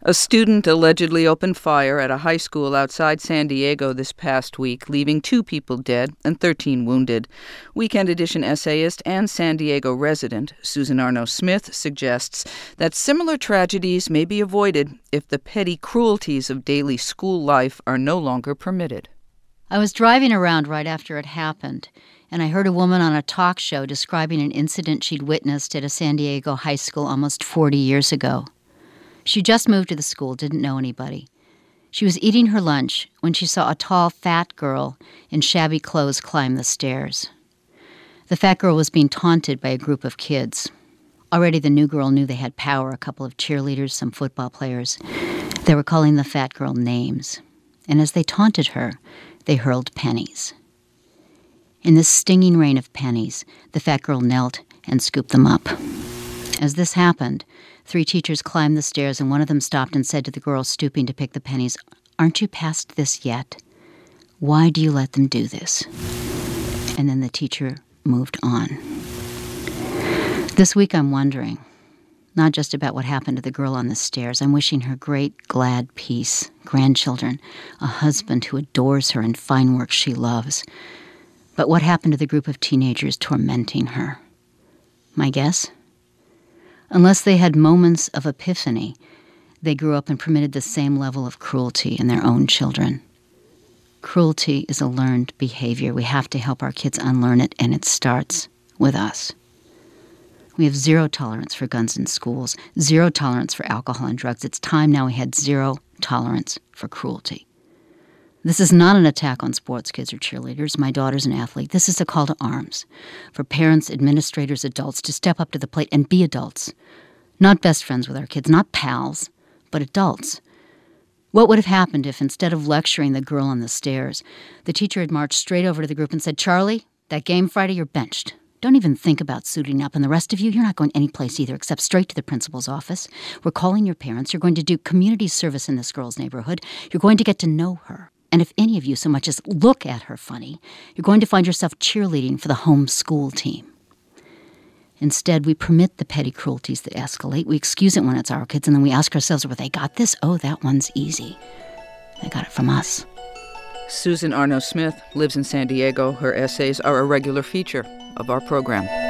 A student allegedly opened fire at a high school outside San Diego this past week, leaving 2 people dead and 13 wounded. Weekend Edition essayist and San Diego resident Susan Arno-Smith suggests that similar tragedies may be avoided if the petty cruelties of daily school life are no longer permitted. I was driving around right after it happened, and I heard a woman on a talk show describing an incident she'd witnessed at a San Diego high school almost 40 years ago. She just moved to the school, didn't know anybody. She was eating her lunch when she saw a tall, fat girl in shabby clothes climb the stairs. The fat girl was being taunted by a group of kids. Already the new girl knew they had power, a couple of cheerleaders, some football players. They were calling the fat girl names. And as they taunted her, they hurled pennies. In this stinging rain of pennies, the fat girl knelt and scooped them up. As this happened, 3 teachers climbed the stairs, and one of them stopped and said to the girl stooping to pick the pennies, "Aren't you past this yet? Why do you let them do this?" And then the teacher moved on. This week I'm wondering, not just about what happened to the girl on the stairs. I'm wishing her great, glad peace, grandchildren, a husband who adores her and fine work she loves. But what happened to the group of teenagers tormenting her? My guess? Unless they had moments of epiphany, they grew up and permitted the same level of cruelty in their own children. Cruelty is a learned behavior. We have to help our kids unlearn it, and it starts with us. We have 0 tolerance for guns in schools, 0 tolerance for alcohol and drugs. It's time now we had 0 tolerance for cruelty. This is not an attack on sports kids or cheerleaders. My daughter's an athlete. This is a call to arms for parents, administrators, adults to step up to the plate and be adults. Not best friends with our kids, not pals, but adults. What would have happened if, instead of lecturing the girl on the stairs, the teacher had marched straight over to the group and said, "Charlie, that game Friday, you're benched. Don't even think about suiting up. And the rest of you, you're not going anyplace either except straight to the principal's office. We're calling your parents. You're going to do community service in this girl's neighborhood. You're going to get to know her. And if any of you so much as look at her funny, you're going to find yourself cheerleading for the home school team." Instead, we permit the petty cruelties that escalate. We excuse it when it's our kids, and then we ask ourselves, "Were they got this? Oh, that one's easy. They got it from us." Susan Arno-Smith lives in San Diego. Her essays are a regular feature of our program.